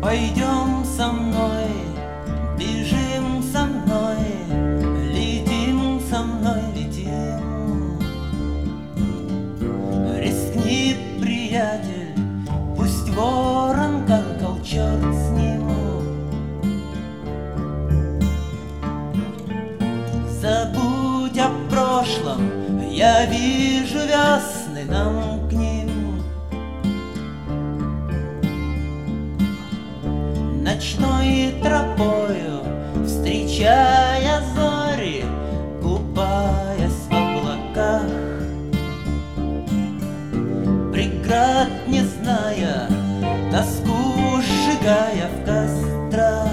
Пойдем со мной, бежим со мной, летим со мной, летим. Рискни, приятель, пусть ворон каркал, черт с ним. Забудь о прошлом, я вижу весны нам к ним. Ночной тропою, встречая зори, купаясь в облаках, преград не зная, тоску сжигая в кострах.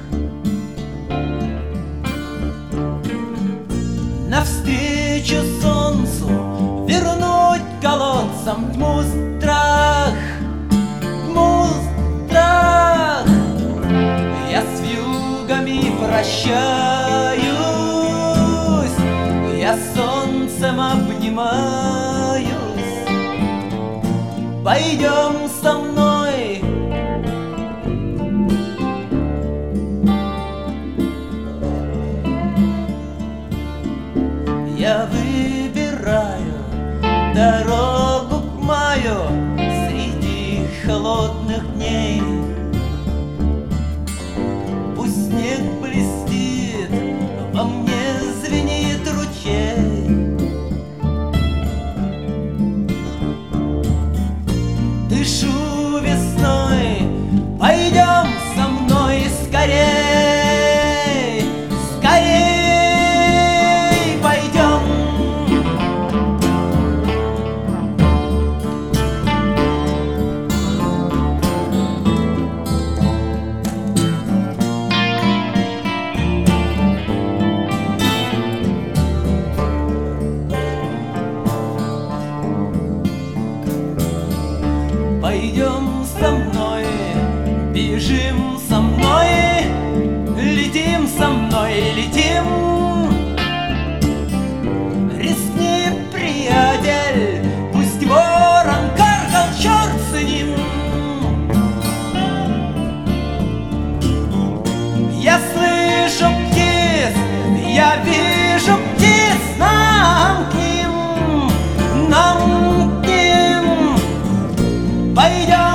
Навстречу солнцу вернуть колодцам тьму страх, тьму страх. Я с вьюгами прощаюсь, я с солнцем обнимаюсь. Пойдем со мной. Я выбираю дорогу к маю среди холодных дней. Пусть снег блестит, во мне звенит ручей. Дышу весной, пойдем со мной скорей, скорей. Пойдем со мной, бежим со мной, летим со мной, летим. Рискни, приятель, пусть ворон каркал, черт с ним. Я слышу птиц, я вижу птиц, нам к ним, нам к ним. Пойдем.